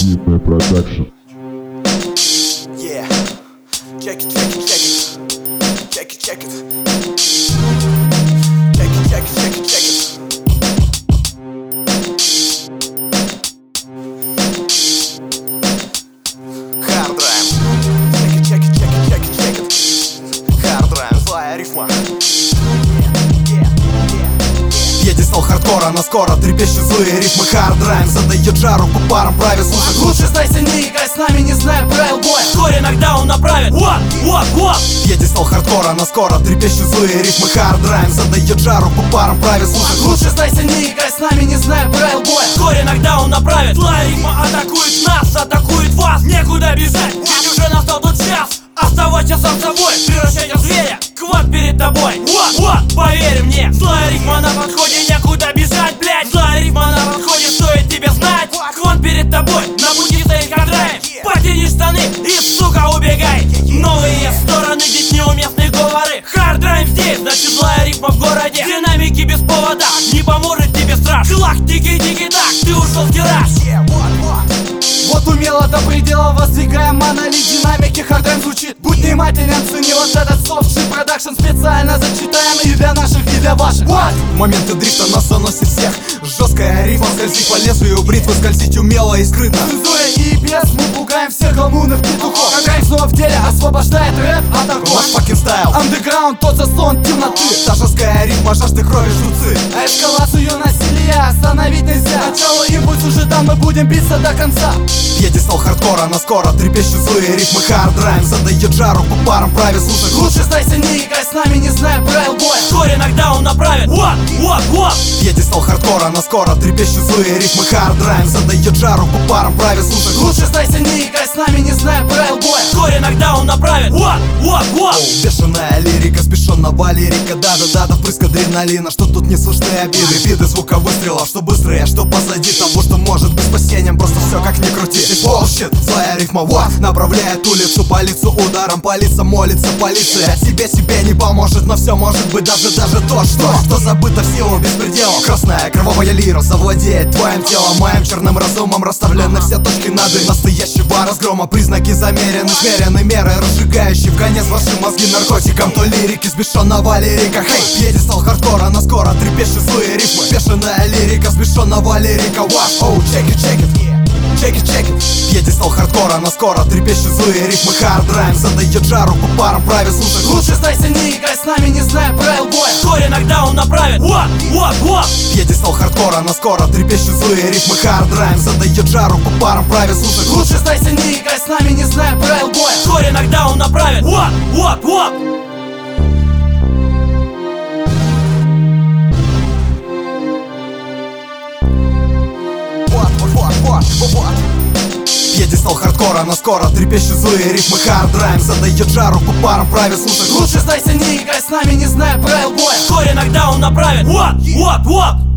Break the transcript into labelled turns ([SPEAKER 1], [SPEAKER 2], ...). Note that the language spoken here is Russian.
[SPEAKER 1] Зенитная продакшн.
[SPEAKER 2] Yeah, check it, check it, check it, check it, check it, check it, check it, check it, check it. Hard rhyme, check it, check it, check it, check it, check it. Hard rhyme, злая рифма.
[SPEAKER 3] Пьедестал хардкора, но скоро трепещут злые рифмы. Хард райм задает жару по парам, правит слушать.
[SPEAKER 4] Лучше знайся, не играй с нами, не зная правил боя.
[SPEAKER 5] Вскоре иногда он направит.
[SPEAKER 3] Пьедестал хардкора, но скоро трепещут злые рифмы. Хард райм задает жару по парам, правит слушать.
[SPEAKER 4] Лучше знайся, не играй с нами, не зная правил боя.
[SPEAKER 5] Вскоре иногда он направит. Злая рифма атакует нас, атакует вас. Некуда бежать, ведь уже настал тот час. Оставайся сам собой, превращайся в зверя. Квад перед тобой, поверь мне. Злая рифма на подходе, некуда бежать, блять. Злая рифма на подходе, стоит тебе знать. Квад перед тобой, на пути стоит хардрайм. Потяни штаны и, сука, убегай. Новые стороны, здесь неуместные говоры. Хардрайм здесь, значит злая рифма в городе. Динамики без повода, не поможет тебе страж. Клак, тики-тики так, ты ушел в тираж.
[SPEAKER 4] Вот умело до предела воздвигаем монолит динамики. Хардрайм звучит, будь внимателен, цени вот этот софтшит продакшн. Специально зачитаем и для наших, и для ваших.
[SPEAKER 3] Моменты дрифта нас заносит всех. Жесткая рифма скользит по лезвию бритвы, скользить умело и скрытно.
[SPEAKER 4] Цензура и без мы пугаем всех гламурных петухов. Хардрайм снова в деле, освобождает рэп от оков.
[SPEAKER 3] Наш факин стайл,
[SPEAKER 4] Андеграунд, тот заслон темноты.
[SPEAKER 3] та жесткая рифма, жажды крови жуцы.
[SPEAKER 4] А эскалацию насилия остановить нельзя. Начало импульс уже там, мы будем биться до конца.
[SPEAKER 3] Пьедестал хардкора, но скоро трепещут злые рифмы. Хард райм задает жару по парам, правит слушать.
[SPEAKER 4] Лучше знайся, не играй с нами, не зная правил боя.
[SPEAKER 5] Вскоре иногда он направит.
[SPEAKER 3] Пьедестал хардкора, но скоро трепещут злые рифмы. Хард райм задает жару по парам, правит слушать.
[SPEAKER 4] Лучше знайся, не играй с нами, не зная правил боя.
[SPEAKER 5] Вскоре иногда он направит.
[SPEAKER 3] Бешеная лирика, спешенного лирика. Да-да-да, впрыск адреналина, что тут не слышны обиды. Виды звука выстрелов, что быстрее, что позади того, что может быть спасением. Просто все как ни крути. Здесь bullshit, злая рифма, направляет улицу по лицу ударом по лицам, молится полиция. Себе не поможет, но все может быть, даже то, что забыто в силу беспредела. Красная кровавая лира завладеет твоим телом, моим черным разумом расставлены все точки над «и». Настоящего разгрома признаки замерены, смерены меры, разжигающие в конец ваши мозги наркотиком. То лирики сбешенного лирика, хей, пьедестал хардкора, но скоро трепещут злые рифмы. Бешеная лирика, сбешенного лирика, check it, check it. Check it, check it. Пьедестал хардкора, но скоро трепещут злые рифмы. Хард райм задает жару по парам, правит слушать.
[SPEAKER 4] Лучше знайся, не играй с нами, не зная правил боя.
[SPEAKER 5] Вскоре иногда он направит.
[SPEAKER 3] Пьедестал хардкора, но скоро трепещут злые рифмы. Хард райм задает жару по парам, правит слушать.
[SPEAKER 4] Лучше знайся, не играй с нами, не зная правил боя.
[SPEAKER 5] Вскоре иногда он направит.
[SPEAKER 3] Пьедестал хардкора, но скоро трепещут злые рифмы. Хард райм задает жару по парам, правит слушать.
[SPEAKER 4] Лучше знайся, не играй с нами, не зная правил боя.
[SPEAKER 5] Вскоре иногда он направит.